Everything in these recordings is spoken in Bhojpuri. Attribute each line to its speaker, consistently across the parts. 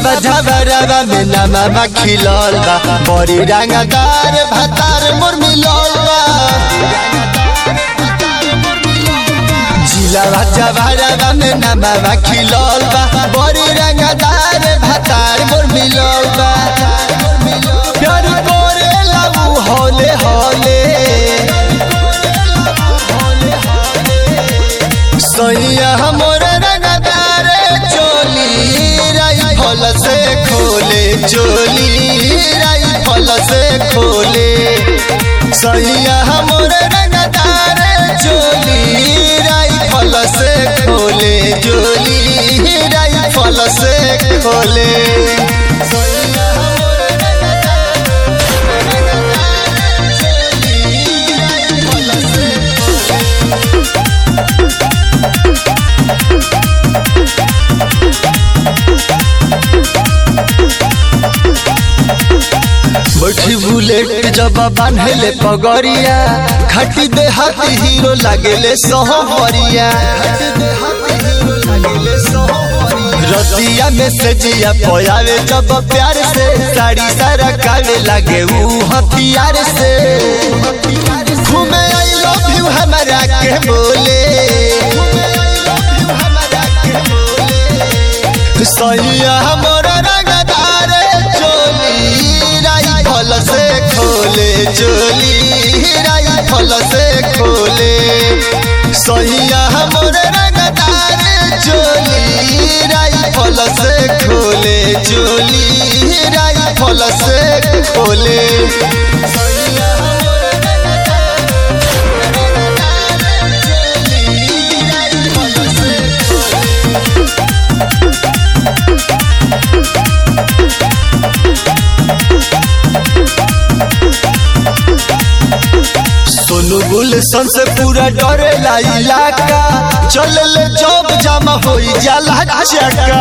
Speaker 1: झबरवा में नमवा खिलल बा बड़ी रंगदार भातार मोर मिलल बा जिला झबरवा में नमवा खिलल बा बड़ी रंगदार भातार मोर मिलल बा प्यार करे लाऊ होले होले सैया मोर रंगदार चोली राइफल से खोले चोली राइफल से खोले सैया मोर रंगदार चोली राइफल से खोले चोली राइफल से खोले बैठी बुलेट जब बांधले पगड़िया खटी दे हाथी हीरो लागेले सोहरिया रतिया में सजिया पोयावे जब प्यार से साड़ी सारा कावे लागे ऊ हथियार से घूमे आई लव यू हमारा के बोले सैया मोर रंगदार चोली राइफल से खोले चोली राइफल से खोले सैया मोर रंगदार चोली राइफल से खोले चोली राइफल से खोले सोनू गुलशन से पूरा डरेला इलाका चल जब जमा हो जाला चक्का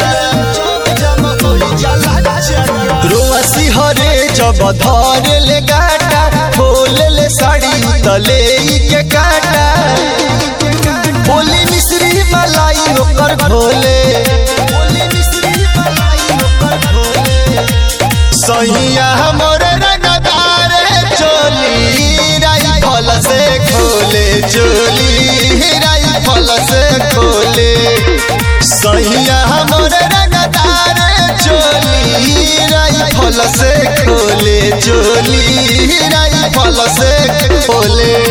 Speaker 1: रोसी हरे जब धरे ले गाटा खोले ले साड़ी तले के काटा बोली मिश्री मलाई ओकर खोले सैया मोर रंगदार चोली राइफल से खोले चोली राइफल से खोले सैया मोर रंगदार चोली राइफल से खोले चोली राइफल से खोले।